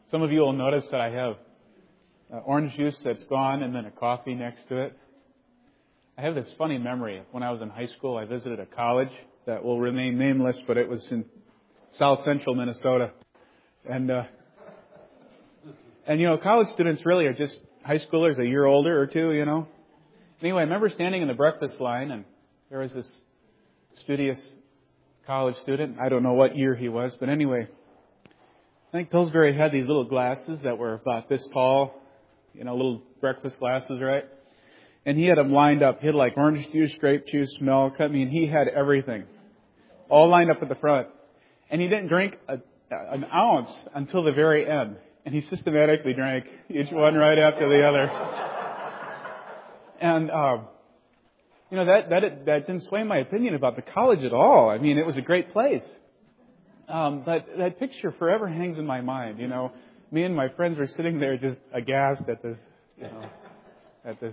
Some of you will notice that I have orange juice that's gone and then a coffee next to it. I have this funny memory. When I was in high school, I visited a college that will remain nameless, but it was in south central Minnesota. And college students really are just high schoolers a year older or two, Anyway, I remember standing in the breakfast line, and there was this studious college student. I don't know what year he was, but anyway, I think Pillsbury had these little glasses that were about this tall, little breakfast glasses, right? And he had them lined up. He had like orange juice, grape juice, milk. I mean, he had everything all lined up at the front. And he didn't drink an ounce until the very end. And he systematically drank each one right after the other. And, that didn't sway my opinion about the college at all. I mean, it was a great place. But that picture forever hangs in my mind. Me and my friends were sitting there just aghast at this,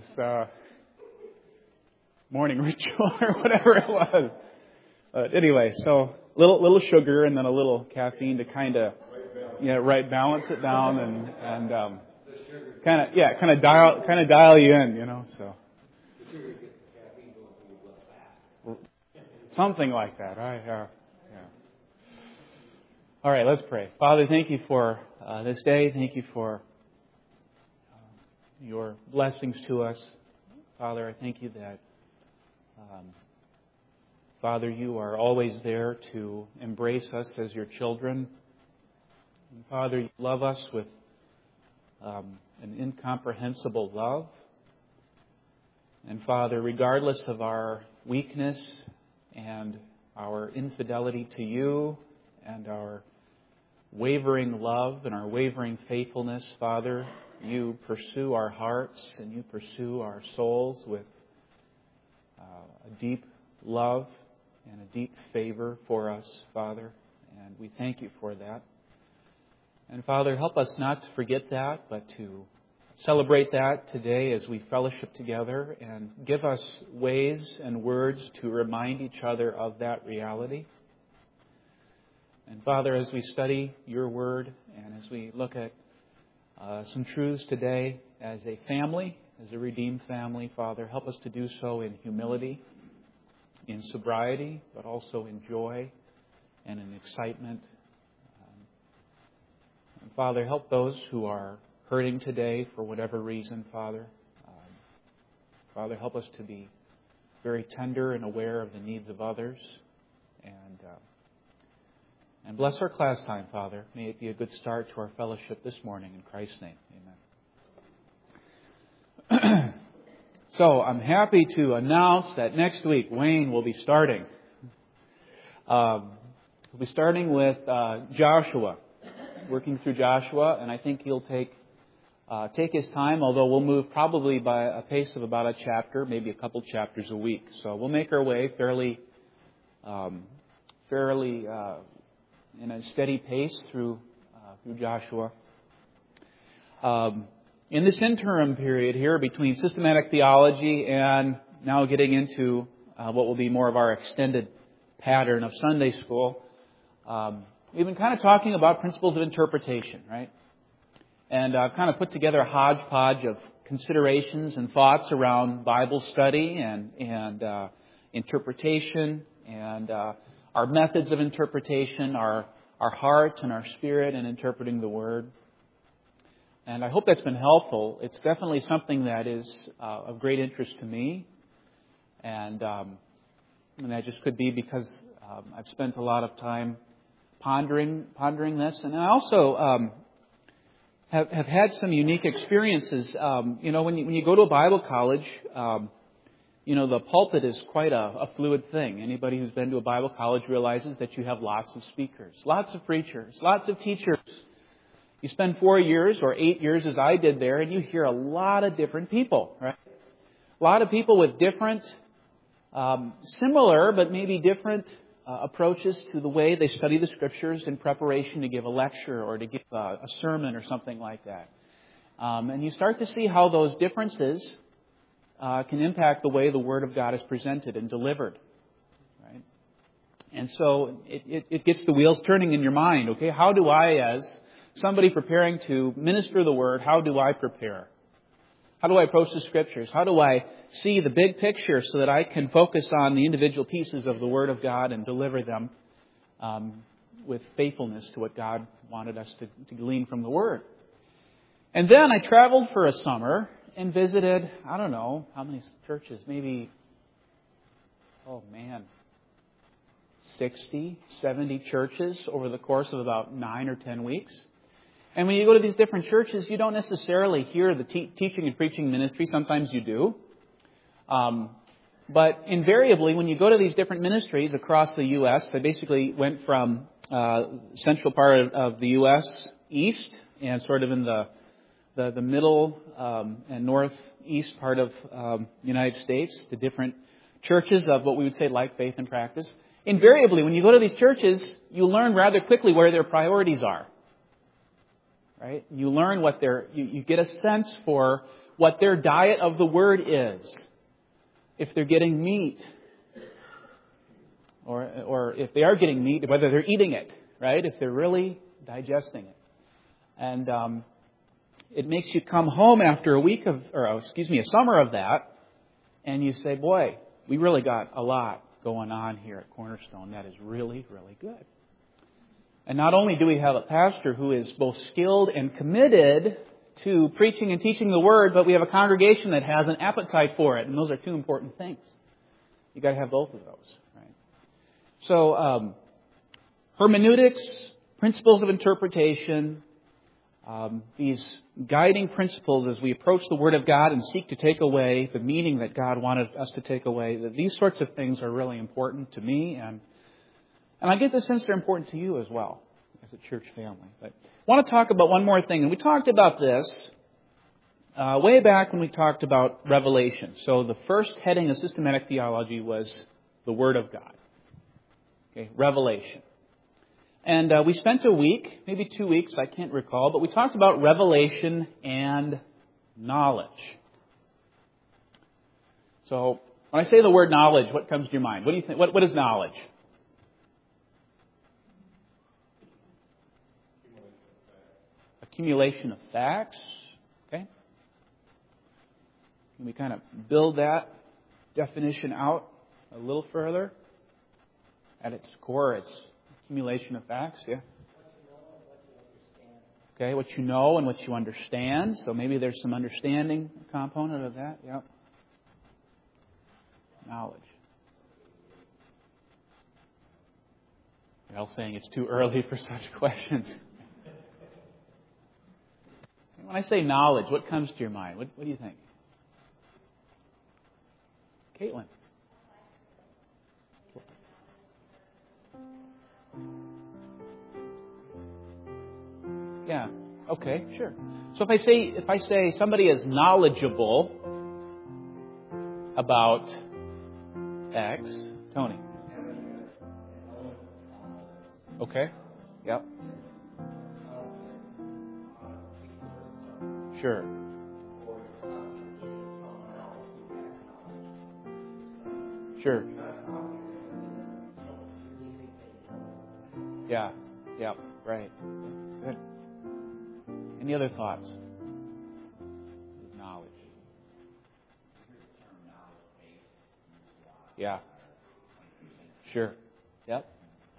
morning ritual or whatever it was. But anyway, so little sugar and then a little caffeine to kind of, balance it down and kind of dial you in, so. Something like that, right? Yeah. All right, let's pray. Father, thank you for this day. Thank you for your blessings to us. Father, I thank you that, Father, you are always there to embrace us as your children. And Father, you love us with an incomprehensible love. And Father, regardless of our weakness and our infidelity to you and our wavering love and our wavering faithfulness, Father, you pursue our hearts and you pursue our souls with a deep love and a deep favor for us, Father. And we thank you for that. And Father, help us not to forget that, but to celebrate that today as we fellowship together, and give us ways and words to remind each other of that reality. And Father, as we study your word and as we look at some truths today as a family, as a redeemed family, Father, help us to do so in humility, in sobriety, but also in joy and in excitement. And Father, help those who are hurting today for whatever reason, Father. Father, help us to be very tender and aware of the needs of others. And bless our class time, Father. May it be a good start to our fellowship this morning. In Christ's name, amen. So I'm happy to announce that next week Wayne will be starting. We'll be starting with Joshua, working through Joshua, and I think he'll take his time, although we'll move probably by a pace of about a chapter, maybe a couple chapters a week. So we'll make our way fairly in a steady pace through Joshua. In this interim period here between systematic theology and now getting into what will be more of our extended pattern of Sunday school, we've been kind of talking about principles of interpretation, right? And I've kind of put together a hodgepodge of considerations and thoughts around Bible study and interpretation and our methods of interpretation, our heart and our spirit in interpreting the Word. And I hope that's been helpful. It's definitely something that is of great interest to me. And that just could be because I've spent a lot of time pondering this. And I also have had some unique experiences. When you go to a Bible college, the pulpit is quite a fluid thing. Anybody who's been to a Bible college realizes that you have lots of speakers, lots of preachers, lots of teachers. You spend 4 years or 8 years as I did there, and you hear a lot of different people, right? A lot of people with different, similar but maybe different approaches to the way they study the Scriptures in preparation to give a lecture or to give a sermon or something like that. And you start to see how those differences can impact the way the Word of God is presented and delivered. Right? And so it gets the wheels turning in your mind. Okay, how do I, as somebody preparing to minister the Word, how do I prepare? How do I approach the Scriptures? How do I see the big picture so that I can focus on the individual pieces of the Word of God and deliver them with faithfulness to what God wanted us to glean from the Word? And then I traveled for a summer and visited, I don't know, how many churches? Maybe, 60, 70 churches over the course of about 9 or 10 weeks. And when you go to these different churches, you don't necessarily hear the teaching and preaching ministry. Sometimes you do. But invariably, when you go to these different ministries across the U.S., I basically went from central part of the U.S. east and sort of in the middle and northeast part of the United States to different churches of what we would say like faith and practice. Invariably, when you go to these churches, you learn rather quickly where their priorities are. Right? You learn what you get a sense for what their diet of the Word is. If they're getting meat, or if they are getting meat, whether they're eating it, right? If they're really digesting it. And it makes you come home after a summer of that, and you say, boy, we really got a lot going on here at Cornerstone. That is really, really good. And not only do we have a pastor who is both skilled and committed to preaching and teaching the Word, but we have a congregation that has an appetite for it. And those are two important things. You've got to have both of those. Right? So, hermeneutics, principles of interpretation, these guiding principles as we approach the Word of God and seek to take away the meaning that God wanted us to take away, these sorts of things are really important to me, and I get the sense they're important to you as well as a church family. But I want to talk about one more thing, and we talked about this way back when we talked about Revelation. So the first heading of systematic theology was the Word of God. Okay, Revelation. And we spent a week, maybe 2 weeks, I can't recall, but we talked about revelation and knowledge. So when I say the word knowledge, what comes to your mind? What do you think? What is knowledge? Accumulation of facts. Okay. Can we kind of build that definition out a little further? At its core, it's accumulation of facts, yeah. Okay, what you know and what you understand. So maybe there's some understanding component of that, yeah. Knowledge. You're all saying it's too early for such questions. When I say knowledge, what comes to your mind? What do you think? Caitlin. Yeah. Okay, sure. So if I say somebody is knowledgeable about X, Tony. Okay. Yep. Sure. Sure. Yeah. Yep. Right. Good. Any other thoughts? Knowledge. Yeah. Sure. Yep.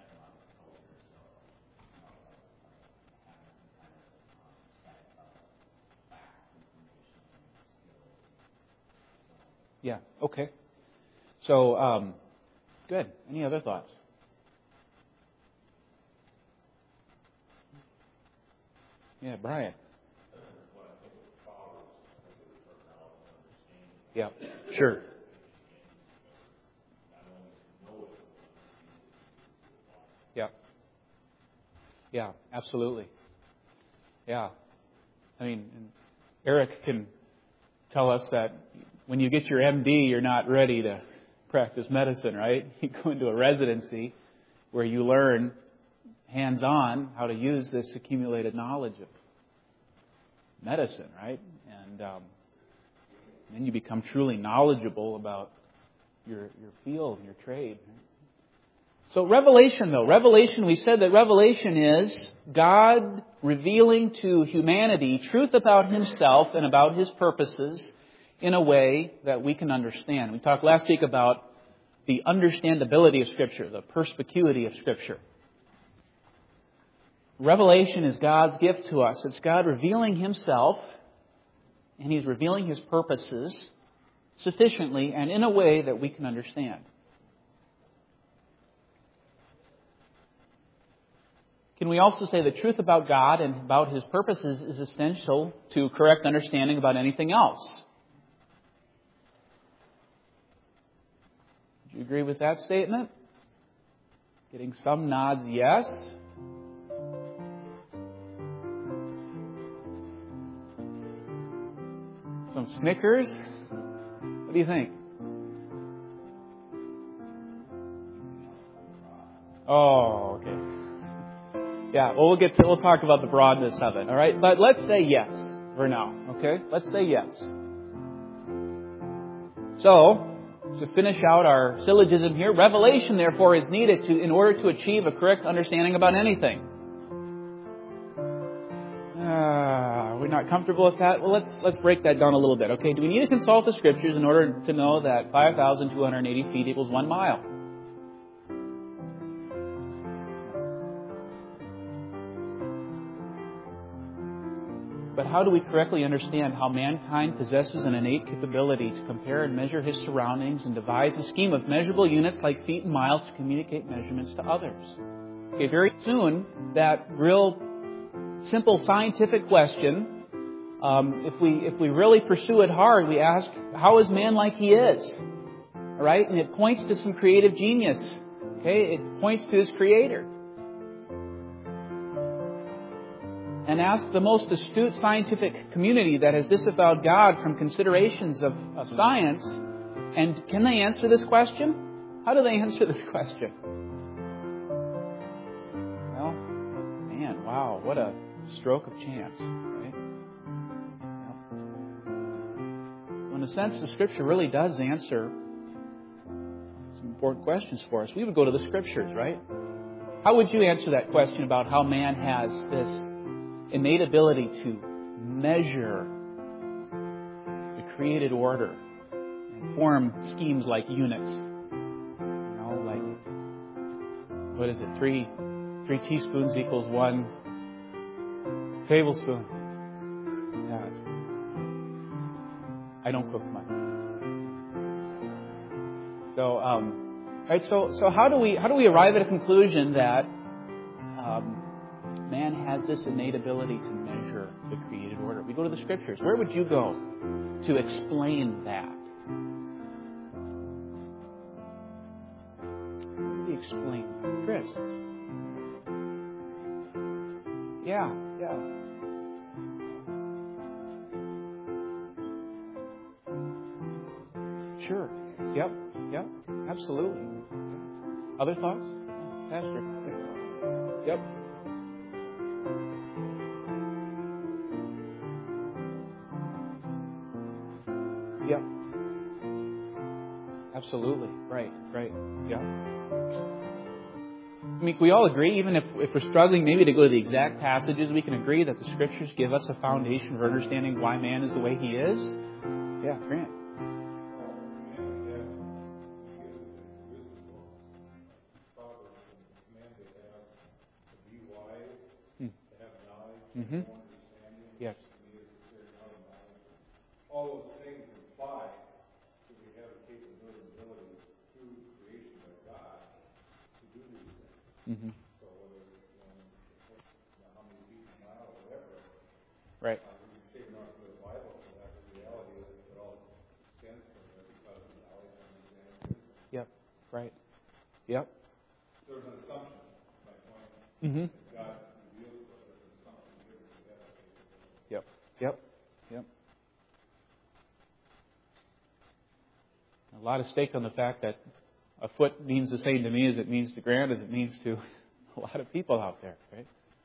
Yeah. Okay. So, good. Any other thoughts? Yeah, Brian. Yeah, sure. Yeah. Yeah, absolutely. Yeah. I mean, Eric can tell us that when you get your MD, you're not ready to practice medicine, right? You go into a residency where you learn hands-on how to use this accumulated knowledge of medicine, right? And then you become truly knowledgeable about your field, your trade. So Revelation, though. We said that Revelation is God revealing to humanity truth about Himself and about His purposes in a way that we can understand. We talked last week about the understandability of Scripture, the perspicuity of Scripture. Revelation is God's gift to us. It's God revealing Himself, and He's revealing His purposes sufficiently and in a way that we can understand. Can we also say the truth about God and about His purposes is essential to correct understanding about anything else? Do you agree with that statement? Getting some nods, yes. Some snickers. What do you think? Oh, okay. Yeah, well, we'll talk about the broadness of it, all right? But let's say yes for now, okay? Let's say yes. So, to finish out our syllogism here, revelation, therefore, is needed in order to achieve a correct understanding about anything. We're not comfortable with that? Well, let's break that down a little bit, okay? Do we need to consult the Scriptures in order to know that 5,280 feet equals 1 mile? But how do we correctly understand how mankind possesses an innate capability to compare and measure his surroundings and devise a scheme of measurable units like feet and miles to communicate measurements to others? Okay, very soon, that real simple scientific question, if we really pursue it hard, we ask, how is man like he is? All right? And it points to some creative genius. Okay? It points to his Creator. And ask the most astute scientific community that has disavowed God from considerations of science, and can they answer this question? How do they answer this question? Well, man, wow, what a stroke of chance, right? So in a sense, the Scripture really does answer some important questions for us. We would go to the Scriptures, right? How would you answer that question about how man has this innate ability to measure the created order and form schemes like units? You know, like, what is it? Three teaspoons equals 1 tablespoon. Yeah. I don't cook much. So, right. So how do we arrive at a conclusion that man has this innate ability to measure the created order? We go to the Scriptures. Where would you go to explain that? How do you explain that? Chris? Yeah. Sure. Yep. Absolutely. Other thoughts? Pastor? Yep. Yep. Absolutely. Right. Yeah. I mean, we all agree, even if we're struggling maybe to go to the exact passages, we can agree that the Scriptures give us a foundation for understanding why man is the way he is. Yeah, Grant. Mm-hmm. Yes. All those things imply that we have a capability through the creation of God to do these things. Mm-hmm. So whether it's how many feet a mile or whatever, right. We can say we're not from the Bible, but that the reality is it all stems from it because of knowledge and understanding. Yep. Right. Yep. There's an assumption, my point. Mm-hmm. God reveals to us there's an assumption given to that capability. Yep. A lot of stake on the fact that a foot means the same to me as it means to Grant, as it means to a lot of people out there, right?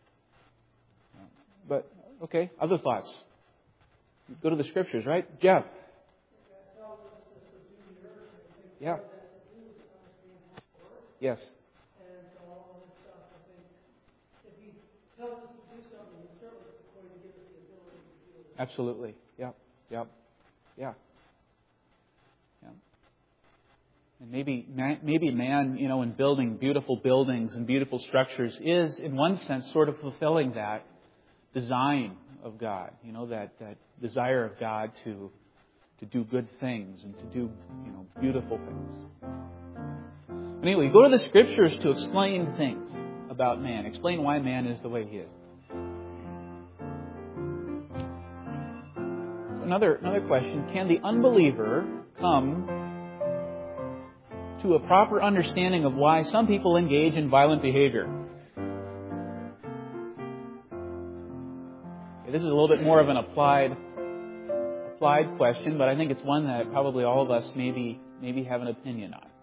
But, okay, other thoughts? Go to the Scriptures, right? Jeff? Yeah. Yes. tells us to do something, He's certainly going to give us the ability to do it. Absolutely. Yep. Yeah. And maybe man, in building beautiful buildings and beautiful structures is, in one sense, sort of fulfilling that design of God. That desire of God to do good things and to do, beautiful things. Anyway, go to the Scriptures to explain things about man. Explain why man is the way he is. Another question. Can the unbeliever come to a proper understanding of why some people engage in violent behavior? Okay, this is a little bit more of an applied question, but I think it's one that probably all of us maybe have an opinion on.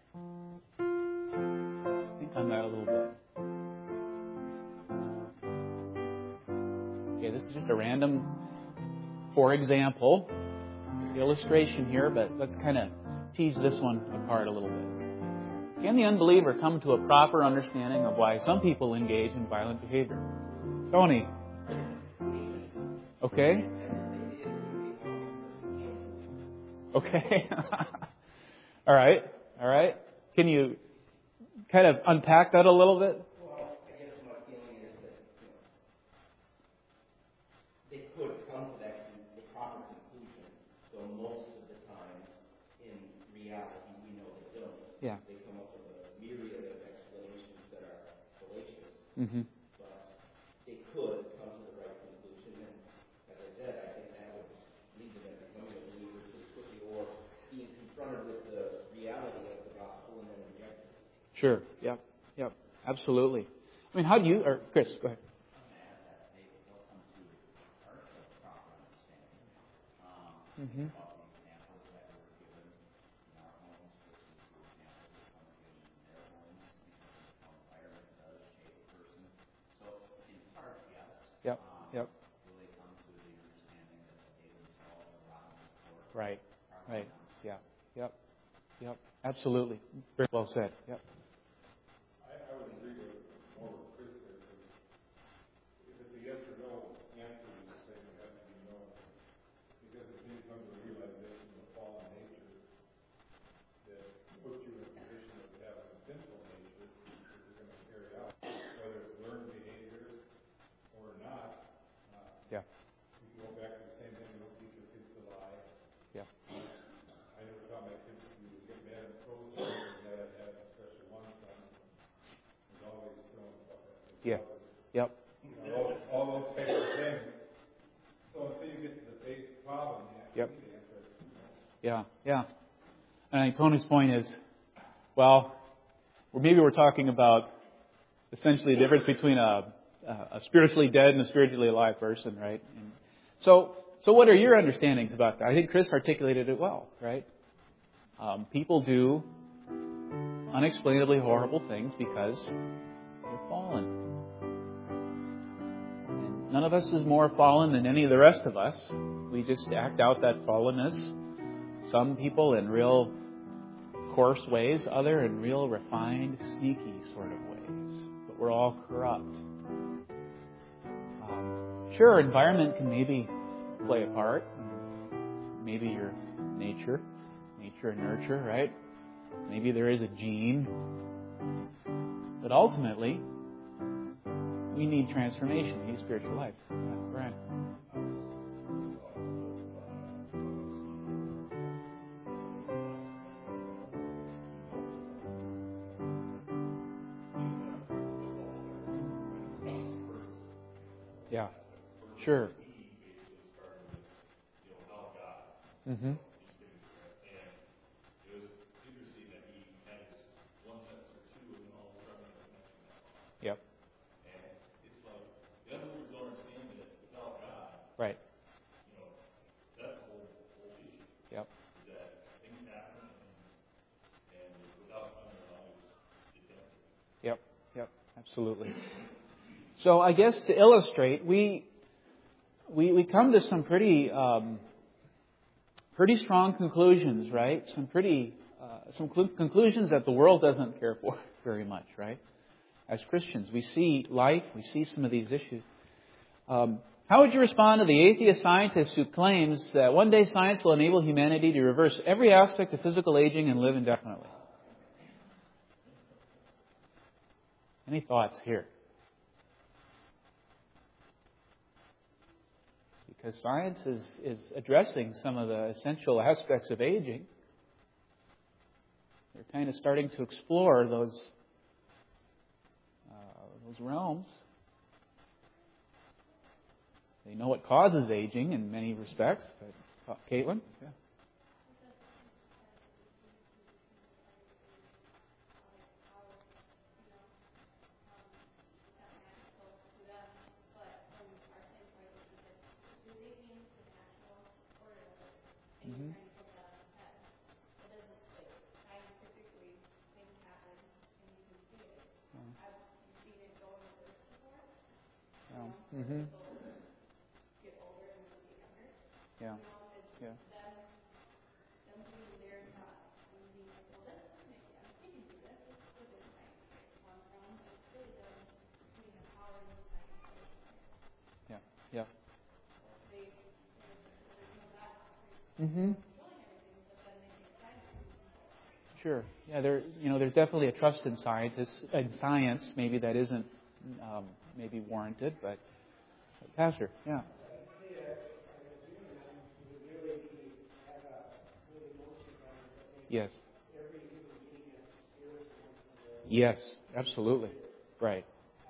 Think on that a little bit. Okay, this is just a random, for example, illustration here, but let's kind of tease this one apart a little bit. Can the unbeliever come to a proper understanding of why some people engage in violent behavior? Tony? Okay. Okay. All right. Can you kind of unpack that a little bit? Well, I guess my feeling is that they could come to the proper conclusion, though most of the time, in reality, we know they don't. Yeah. They come up with a myriad of explanations that are fallacious. Mm-hmm. But they could come to the right conclusion, and as I said, I think that would lead to them becoming a believer pretty quickly, or being confronted with the reality of the gospel and then rejecting it. Sure. Yep. Absolutely. I mean, how do you, or Chris, go ahead. Mm-hmm. Yep. Right. Yep. Absolutely. Very well said. Yep. I would agree more with Chris there, because if it's a yes or no answer to the statement, it has to be no. Because it then comes to a realization of fallen nature that puts you in a position of having a sinful nature that you're going to carry out, whether it's learned behavior or not. Yeah. We can go back to the same thing, we don't teach your kids to lie. Yeah. I never taught my kids to get mad and throw something, and I had especially one son who's always throwing stuff at me. Yeah. Yep. All those types of things. So until you get to the basic problem, you have to answer it. Yeah. And I think Tony's point is, well, maybe we're talking about essentially the difference between a spiritually dead and a spiritually alive person, right? And so what are your understandings about that? I think Chris articulated it well, right? People do unexplainably horrible things because they're fallen. And none of us is more fallen than any of the rest of us. We just act out that fallenness. Some people in real coarse ways, other in real refined, sneaky sort of ways. But we're all corrupt. Sure, environment can maybe play a part. Maybe your nature and nurture, right? Maybe there is a gene. But ultimately, we need transformation. We need spiritual life. Brian. Yeah. Sure. Mm-hmm. Yep. Right. That's the whole issue. Yep. Is that things happen and without finding knowledge, it's empty. Yep. Absolutely. So I guess to illustrate, we come to some pretty strong conclusions, right? Some conclusions that the world doesn't care for very much, right? as Christians. We see life, we see some of these issues. How would you respond to the atheist scientist who claims that one day science will enable humanity to reverse every aspect of physical aging and live indefinitely? Any thoughts here? Because science is addressing some of the essential aspects of aging. They're kind of starting to explore those realms. They know what causes aging in many respects. But, Caitlin? Yeah. Mm-hmm. Mm-hmm. Yeah. Yeah. Yeah. Yeah. Mm-hmm. Sure. Yeah. There's definitely a trust in science. Maybe that isn't maybe warranted, but Pastor, yeah. Yes. Yes, absolutely. Right.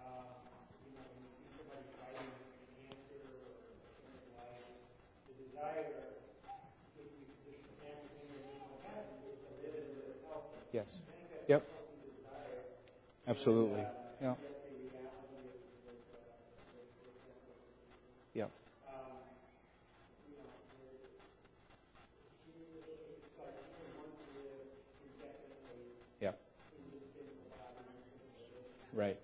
Yes. Yep. Absolutely. Yeah. Yep. Yep. Right.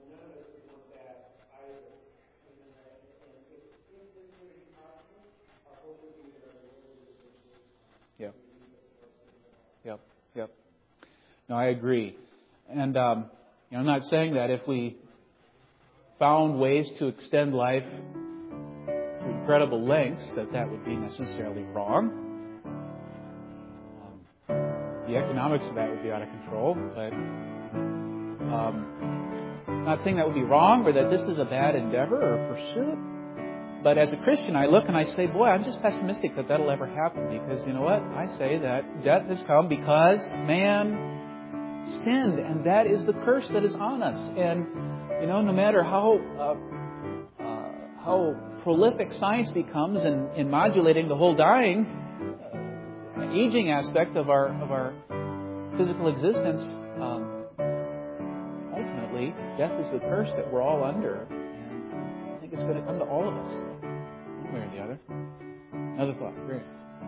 Yep. Yep. Yep. No, I agree. And I'm not saying that if we found ways to extend life to incredible lengths, that would be necessarily wrong. The economics of that would be out of control, but I'm not saying that would be wrong or that this is a bad endeavor or pursuit. But as a Christian, I look and I say, boy, I'm just pessimistic that that'll ever happen, because you know what? I say that death has come because man sinned, and that is the curse that is on us. And no matter how prolific science becomes in modulating the whole dying, aging aspect of our physical existence, ultimately, death is the curse that we're all under. And I think it's going to come to all of us, one way or the other. Another thought. Great.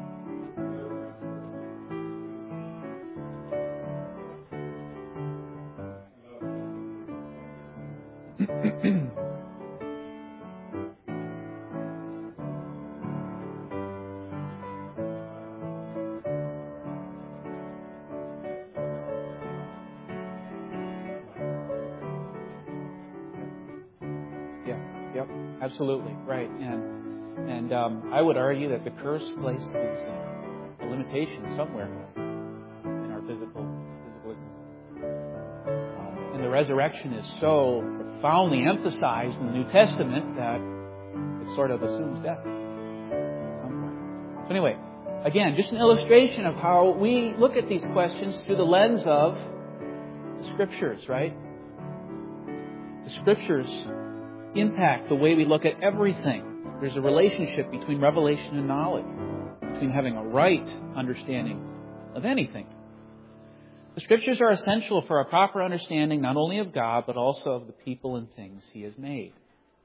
Yep, absolutely, right. And I would argue that the curse places a limitation somewhere in our physical existence. And the resurrection is so profoundly emphasized in the New Testament that it sort of assumes death at some point. So anyway, again, just an illustration of how we look at these questions through the lens of the Scriptures, right? The Scriptures impact the way we look at everything. There's a relationship between revelation and knowledge, between having a right understanding of anything. The Scriptures are essential for a proper understanding not only of God, but also of the people and things He has made.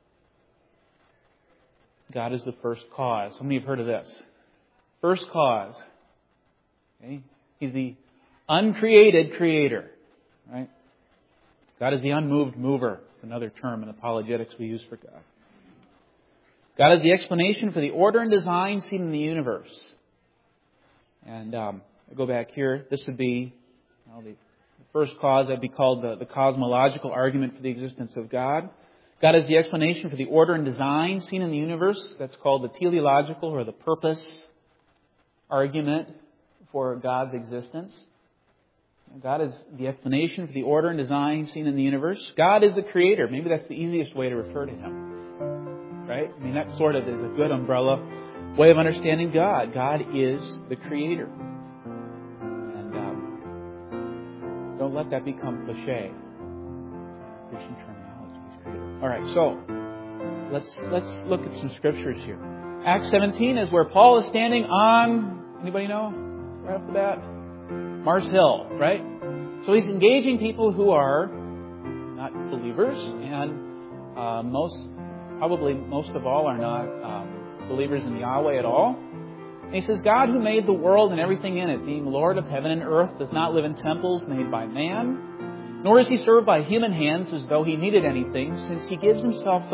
God is the first cause. How many have heard of this? First cause. Okay? He's the uncreated creator. Right? God is the unmoved mover. Another term in apologetics we use for God. God is the explanation for the order and design seen in the universe. And I go back here. This would be the The first cause would be called the cosmological argument for the existence of God. God is the explanation for the order and design seen in the universe. That's called the teleological or the purpose argument for God's existence. God is the explanation for the order and design seen in the universe. God is the creator. Maybe that's the easiest way to refer to Him. Right? I mean, that sort of is a good umbrella way of understanding God. God is the creator. And don't let that become cliche. Christian terminology is creator. All right, so let's look at some scriptures here. Acts 17 is where Paul is standing on, anybody know? Right off the bat? Mars Hill, right? So he's engaging people who are not believers, and probably most of all are not believers in Yahweh at all. And he says, God who made the world and everything in it, being Lord of heaven and earth, does not live in temples made by man, nor is He served by human hands as though He needed anything, since He Himself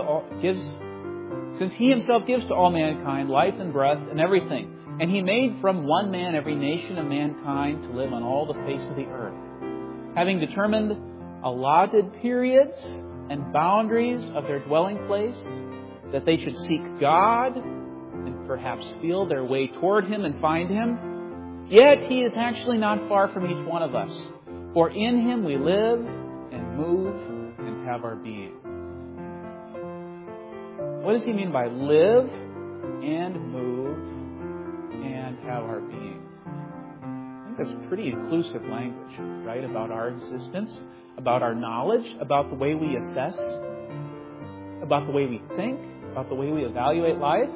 gives to all mankind life and breath and everything. And He made from one man every nation of mankind to live on all the face of the earth, having determined allotted periods and boundaries of their dwelling place, that they should seek God and perhaps feel their way toward Him and find Him. Yet He is actually not far from each one of us, for in Him we live and move and have our being. What does He mean by live and move and have our being? I think that's pretty inclusive language, right? About our existence, about our knowledge, about the way we assess, about the way we think, about the way we evaluate life.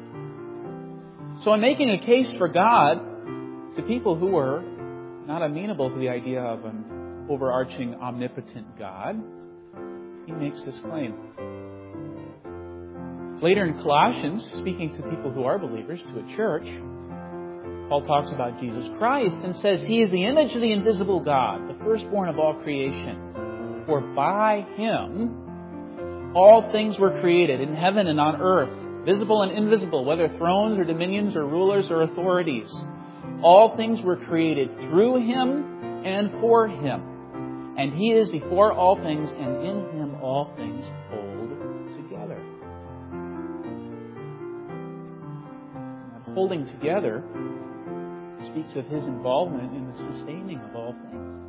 So in making a case for God to people who are not amenable to the idea of an overarching omnipotent God, he makes this claim. Later in Colossians, speaking to people who are believers, to a church, Paul talks about Jesus Christ and says He is the image of the invisible God, the firstborn of all creation. For by Him all things were created, in heaven and on earth, visible and invisible, whether thrones or dominions or rulers or authorities. All things were created through Him and for Him. And He is before all things, and in Him all things hold together. Holding together speaks of His involvement in the sustaining of all things.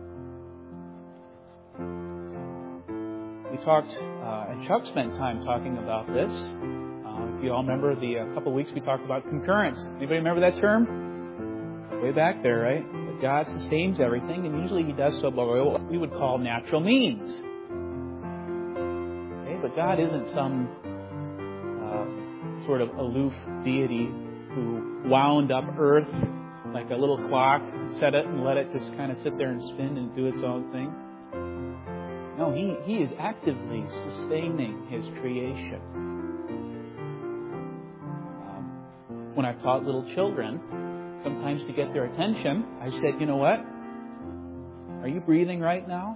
We talked, and Chuck spent time talking about this. If you all remember a couple of weeks we talked about concurrence. Anybody remember that term? Way back there, right? That God sustains everything, and usually He does so by what we would call natural means. Okay? But God isn't some sort of aloof deity who wound up earth like a little clock, set it and let it just kind of sit there and spin and do its own thing. No, He is actively sustaining His creation. When I've taught little children, sometimes to get their attention, I said, you know what? Are you breathing right now?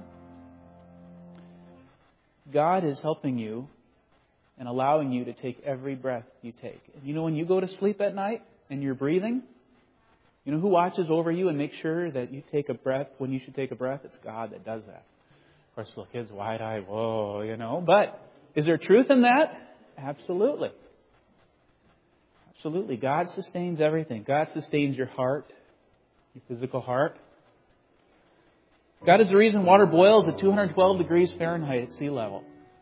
God is helping you and allowing you to take every breath you take. You know, when you go to sleep at night and you're breathing, you know who watches over you and makes sure that you take a breath when you should take a breath? It's God that does that. Of course, little kids, wide-eyed, whoa, you know. But is there truth in that? Absolutely. Absolutely. God sustains everything. God sustains your heart, your physical heart. God is the reason water boils at 212 degrees Fahrenheit at sea level.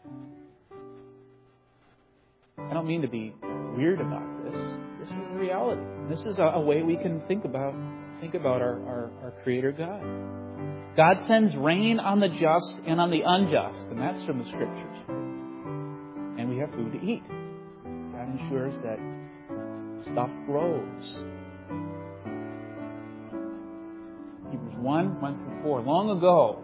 I don't mean to be weird about this. This is the reality. This is a way we can think about our Creator God. God sends rain on the just and on the unjust, and that's from the Scriptures. And we have food to eat. God ensures that stuff grows. Hebrews 1:1-4. Long ago,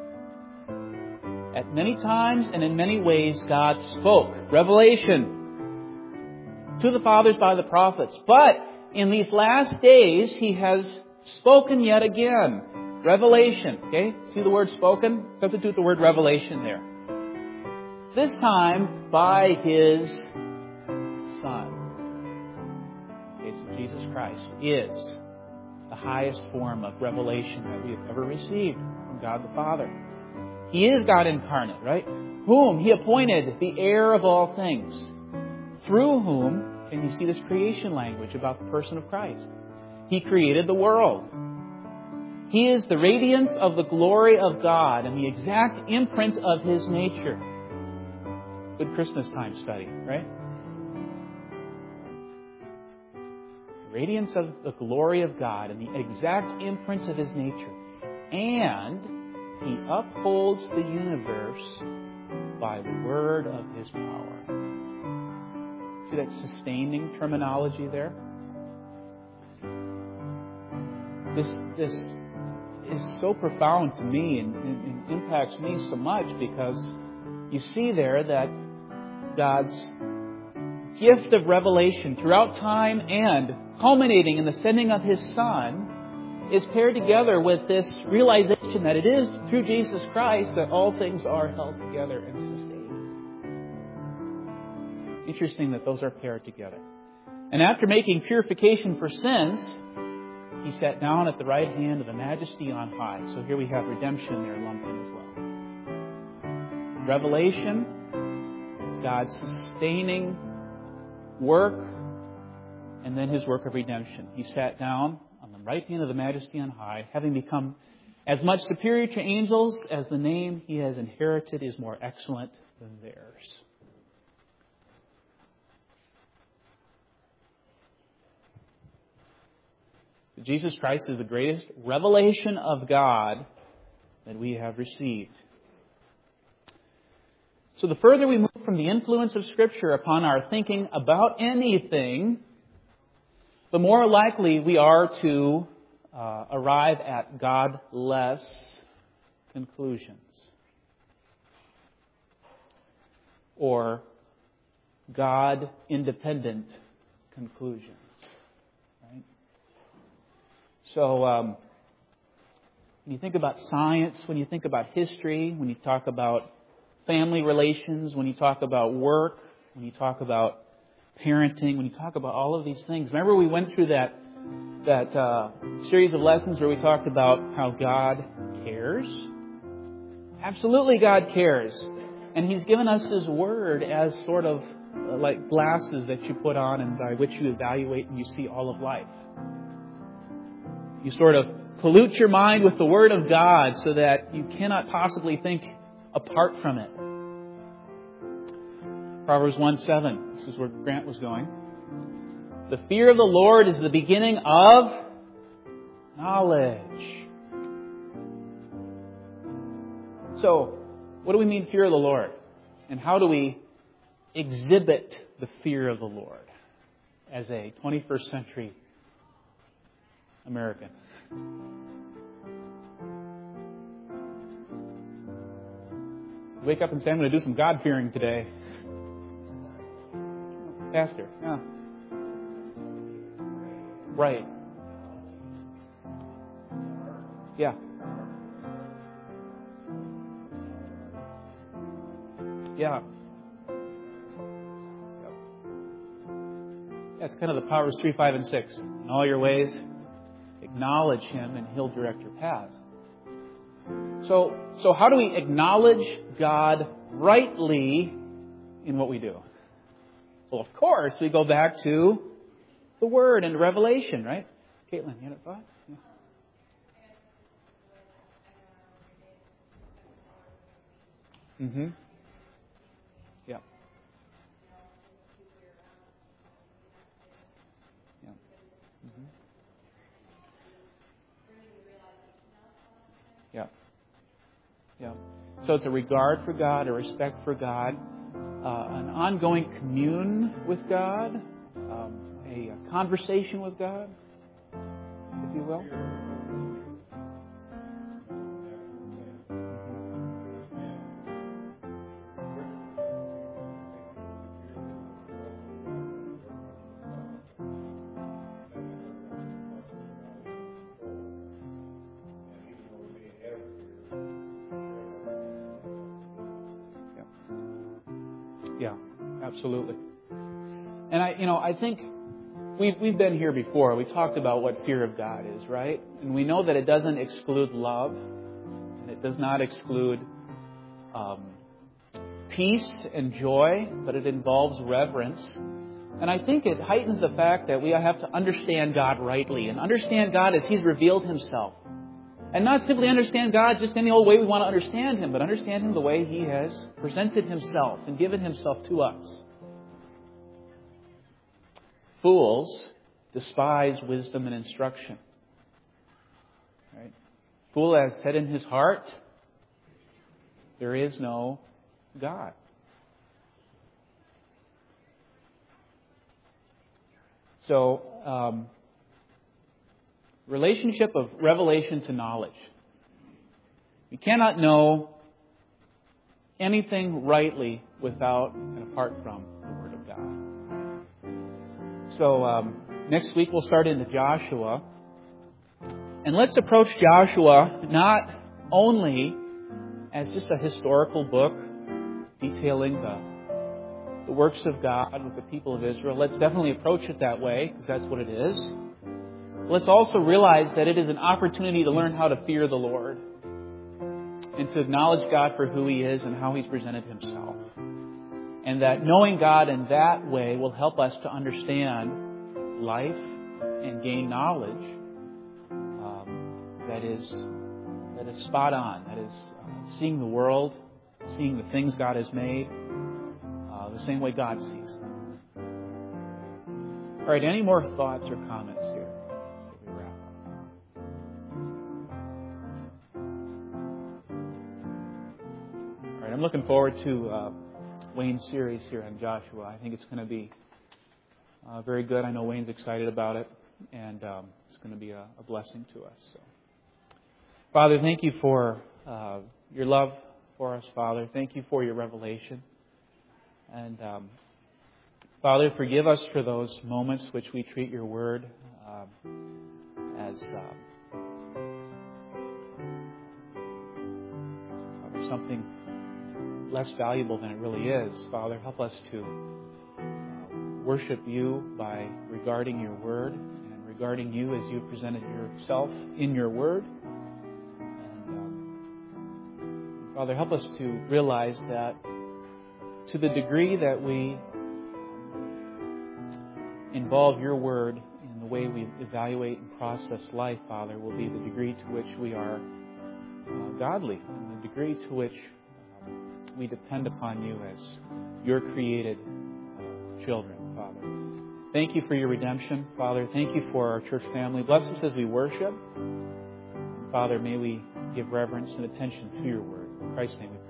at many times and in many ways, God spoke. Revelation to the fathers by the prophets. But in these last days, He has spoken yet again. Revelation. Okay? See the word spoken? Substitute the word revelation there. This time by His Son. Okay, so Jesus Christ is the highest form of revelation that we have ever received from God the Father. He is God incarnate, right? Whom He appointed the heir of all things. Through whom, and you see this creation language about the person of Christ. He created the world. He is the radiance of the glory of God and the exact imprint of His nature. Good Christmas time study, right? Radiance of the glory of God and the exact imprint of His nature. And He upholds the universe by the word of His power. See that sustaining terminology there? This is so profound to me and impacts me so much because you see there that God's gift of revelation throughout time and culminating in the sending of His Son is paired together with this realization that it is through Jesus Christ that all things are held together and sustained. Interesting that those are paired together. And after making purification for sins, He sat down at the right hand of the Majesty on high. So here we have redemption there lumped in as well. Revelation, God's sustaining work, and then His work of redemption. He sat down on the right hand of the Majesty on high, having become as much superior to angels as the name He has inherited is more excellent than theirs. Jesus Christ is the greatest revelation of God that we have received. So the further we move from the influence of Scripture upon our thinking about anything, the more likely we are to arrive at godless conclusions or God-independent conclusions. So, when you think about science, when you think about history, when you talk about family relations, when you talk about work, when you talk about parenting, when you talk about all of these things, remember we went through that series of lessons where we talked about how God cares? Absolutely God cares. And He's given us His Word as sort of like glasses that you put on and by which you evaluate and you see all of life. You sort of pollute your mind with the Word of God so that you cannot possibly think apart from it. Proverbs 1:7. This is where Grant was going. The fear of the Lord is the beginning of knowledge. So, what do we mean fear of the Lord? And how do we exhibit the fear of the Lord as a 21st century American? Wake up and say, I'm going to do some God-fearing today. Pastor, yeah. Right. Yeah. Yeah. That's kind of the Proverbs 3, 5, and 6. In all your ways, acknowledge Him and He'll direct your path. So how do we acknowledge God rightly in what we do? Well, of course, we go back to the Word and Revelation, right? Caitlin, you had a thought? Yeah. Mm-hmm. Yeah. Yeah. Mm-hmm. Yeah. Yeah. So it's a regard for God, a respect for God, an ongoing commune with God, a conversation with God, if you will. Yeah, absolutely. And I think we've been here before. We talked about what fear of God is, right? And we know that it doesn't exclude love, and It does not exclude peace and joy, but it involves reverence. And I think it heightens the fact that we have to understand God rightly and understand God as He's revealed Himself. And not simply understand God just any old way we want to understand Him, but understand Him the way He has presented Himself and given Himself to us. Fools despise wisdom and instruction. Right? Fool has said in his heart, there is no God. So, relationship of revelation to knowledge. You cannot know anything rightly without and apart from the Word of God. So, next week we'll start into Joshua. And let's approach Joshua not only as just a historical book detailing the works of God with the people of Israel. Let's definitely approach it that way, because that's what it is. Let's also realize that it is an opportunity to learn how to fear the Lord and to acknowledge God for who He is and how He's presented Himself. And that knowing God in that way will help us to understand life and gain knowledge that is spot on. That is seeing the world, seeing the things God has made, the same way God sees them. All right, any more thoughts or comments here before we wrap up? All right, I'm looking forward to Wayne's series here on Joshua. I think it's going to be very good. I know Wayne's excited about it, and it's going to be a blessing to us. So, Father, thank you for your love for us, Father. Thank you for your revelation. And Father, forgive us for those moments which we treat your word as something less valuable than it really is. Father, help us to worship you by regarding your word and regarding you as you presented yourself in your word. And Father, help us to realize that to the degree that we involve your word in the way we evaluate and process life, Father, will be the degree to which we are godly, and the degree to which we depend upon you as your created children, Father. Thank you for your redemption, Father. Thank you for our church family. Bless us as we worship. Father, may we give reverence and attention to your word. In Christ's name we pray.